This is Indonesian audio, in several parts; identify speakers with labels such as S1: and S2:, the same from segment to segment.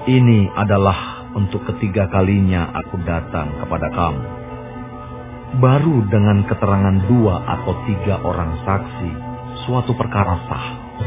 S1: Ini adalah untuk ketiga kalinya aku datang kepada kamu. Baru dengan keterangan 2 atau 3 orang saksi, suatu perkara sah.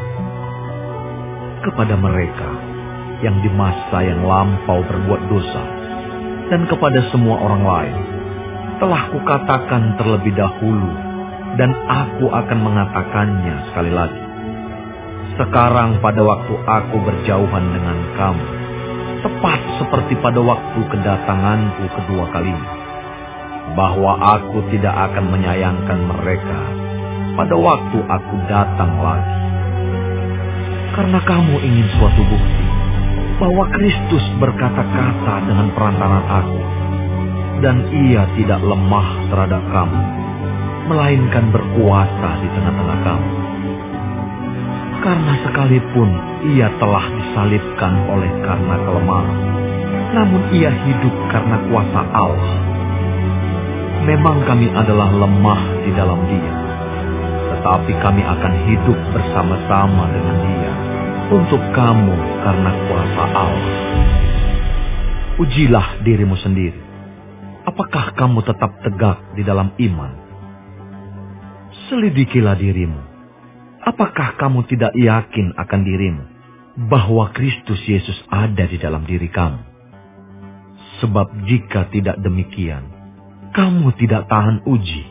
S1: Kepada mereka yang di masa yang lampau berbuat dosa, dan kepada semua orang lain, telah kukatakan terlebih dahulu, dan aku akan mengatakannya sekali lagi. Sekarang pada waktu aku berjauhan dengan kamu, tepat seperti pada waktu kedatanganku kedua kalinya, bahwa aku tidak akan menyayangkan mereka pada waktu aku datang lagi. Karena kamu ingin suatu bukti bahwa Kristus berkata-kata dengan perantaran aku, dan ia tidak lemah terhadap kamu, melainkan berkuasa di tengah-tengah kamu. Karena sekalipun ia telah disalibkan oleh karena kelemahan, namun ia hidup karena kuasa Allah. Memang kami adalah lemah di dalam dia, tetapi kami akan hidup bersama-sama dengan dia untuk kamu karena kuasa Allah. Ujilah dirimu sendiri. Apakah kamu tetap tegak di dalam iman? Selidikilah dirimu. Apakah kamu tidak yakin akan dirimu bahwa Kristus Yesus ada di dalam diri kamu? Sebab jika tidak demikian, kamu tidak tahan uji.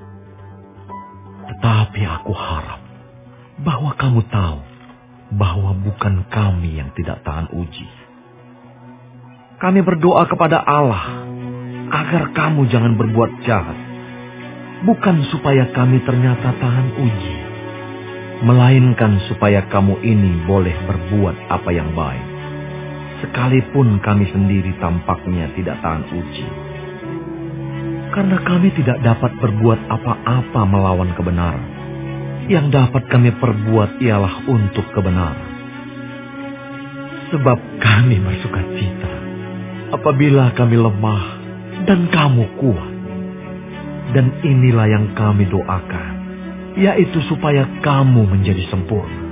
S1: Tetapi aku harap bahwa kamu tahu bahwa bukan kami yang tidak tahan uji. Kami berdoa kepada Allah agar kamu jangan berbuat jahat, bukan supaya kami ternyata tahan uji, melainkan supaya kamu ini boleh berbuat apa yang baik, sekalipun kami sendiri tampaknya tidak tahan uji. Karena kami tidak dapat berbuat apa-apa melawan kebenaran. Yang dapat kami perbuat ialah untuk kebenaran. Sebab kami bersukacita apabila kami lemah dan kamu kuat. Dan inilah yang kami doakan, yaitu supaya kamu menjadi sempurna.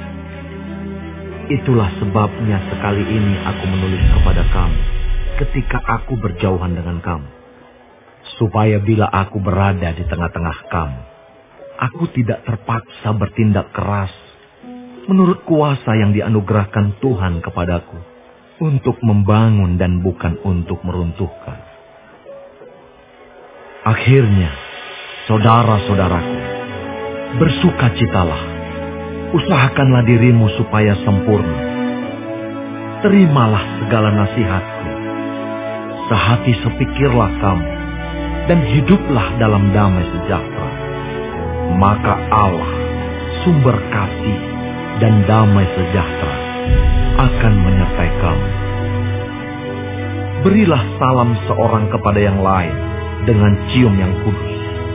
S1: Itulah sebabnya sekali ini aku menulis kepada kamu ketika aku berjauhan dengan kamu, supaya bila aku berada di tengah-tengah kamu, aku tidak terpaksa bertindak keras menurut kuasa yang dianugerahkan Tuhan kepadaku untuk membangun dan bukan untuk meruntuhkan. Akhirnya, saudara-saudaraku, bersukacitalah, usahakanlah dirimu supaya sempurna. Terimalah segala nasihatku, sehati sepikirlah kamu, dan hiduplah dalam damai sejahtera. Maka Allah, sumber kasih dan damai sejahtera, akan menyertai kamu. Berilah salam seorang kepada yang lain dengan cium yang kudus.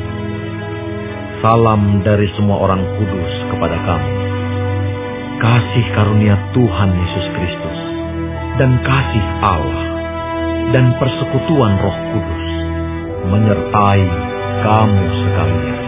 S1: Salam dari semua orang kudus kepada kamu. Kasih karunia Tuhan Yesus Kristus, dan kasih Allah, dan persekutuan Roh Kudus menyertai kamu sekalian.